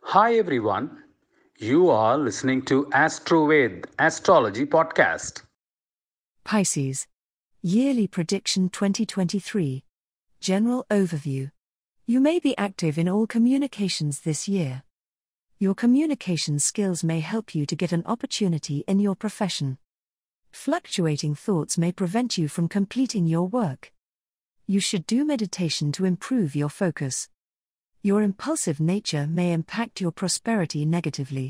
Hi everyone, you are listening to AstroVed Astrology Podcast. Pisces. Yearly Prediction 2023. General Overview. You may be active in all communications this year. Your communication skills may help you to get an opportunity in your profession. Fluctuating thoughts may prevent you from completing your work. You should do meditation to improve your focus. Your impulsive nature may impact your prosperity negatively.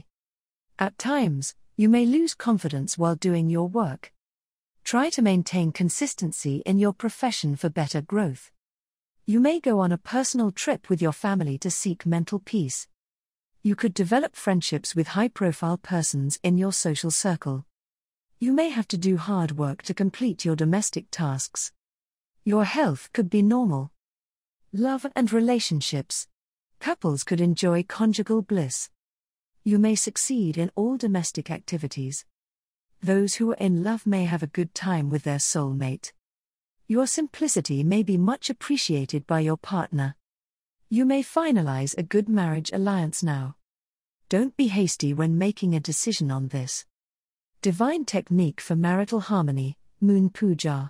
At times, you may lose confidence while doing your work. Try to maintain consistency in your profession for better growth. You may go on a personal trip with your family to seek mental peace. You could develop friendships with high-profile persons in your social circle. You may have to do hard work to complete your domestic tasks. Your health could be normal. Love and relationships. Couples could enjoy conjugal bliss. You may succeed in all domestic activities. Those who are in love may have a good time with their soulmate. Your simplicity may be much appreciated by your partner. You may finalize a good marriage alliance now. Don't be hasty when making a decision on this. Divine technique for marital harmony, Moon Puja.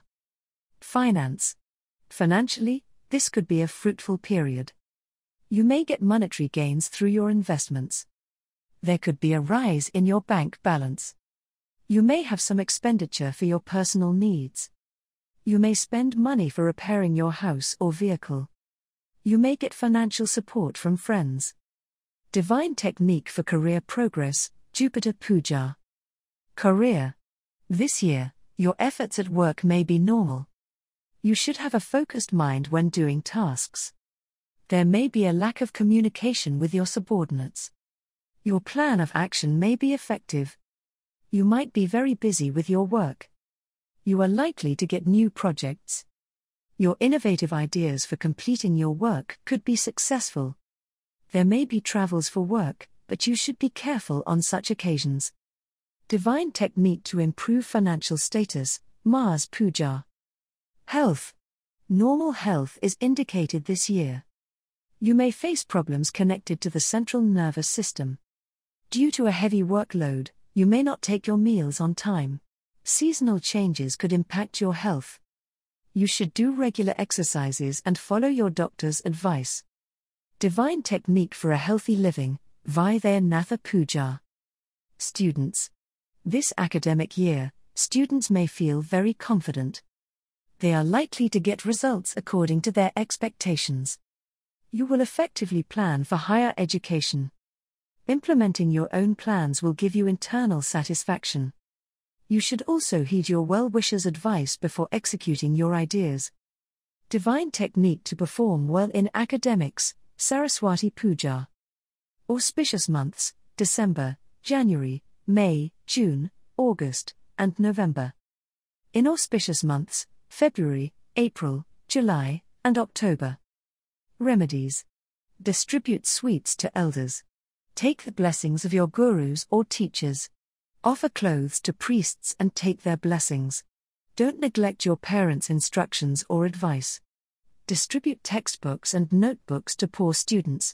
Finance. Financially, this could be a fruitful period. You may get monetary gains through your investments. There could be a rise in your bank balance. You may have some expenditure for your personal needs. You may spend money for repairing your house or vehicle. You may get financial support from friends. Divine technique for career progress, Jupiter Puja. Career. This year, your efforts at work may be normal. You should have a focused mind when doing tasks. There may be a lack of communication with your subordinates. Your plan of action may be effective. You might be very busy with your work. You are likely to get new projects. Your innovative ideas for completing your work could be successful. There may be travels for work, but you should be careful on such occasions. Divine technique to improve financial status, Mars Puja. Health. Normal health is indicated this year. You may face problems connected to the central nervous system. Due to a heavy workload, you may not take your meals on time. Seasonal changes could impact your health. You should do regular exercises and follow your doctor's advice. Divine technique for a healthy living, Vaidyanatha Puja. Students. This academic year, students may feel very confident. They are likely to get results according to their expectations. You will effectively plan for higher education. Implementing your own plans will give you internal satisfaction. You should also heed your well-wishers' advice before executing your ideas. Divine technique to perform well in academics, Saraswati Puja. Auspicious months, December, January, May, June, August, and November. Inauspicious months, February, April, July, and October. Remedies. Distribute sweets to elders. Take the blessings of your gurus or teachers. Offer clothes to priests and take their blessings. Don't neglect your parents' instructions or advice. Distribute textbooks and notebooks to poor students.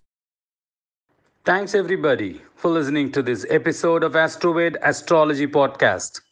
Thanks everybody for listening to this episode of AstroVed Astrology Podcast.